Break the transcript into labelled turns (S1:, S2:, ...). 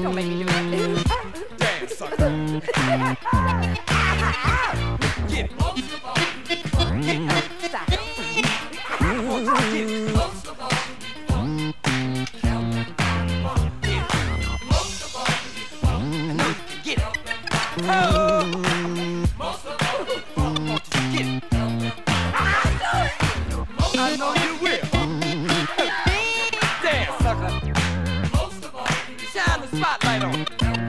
S1: Don't make me do that.
S2: Damn, sucker. Get it. Get it.
S1: Stop.
S2: Get it. Get it. Oh! Get it. I know you will. Damn, sucker. Shine the spotlight on it.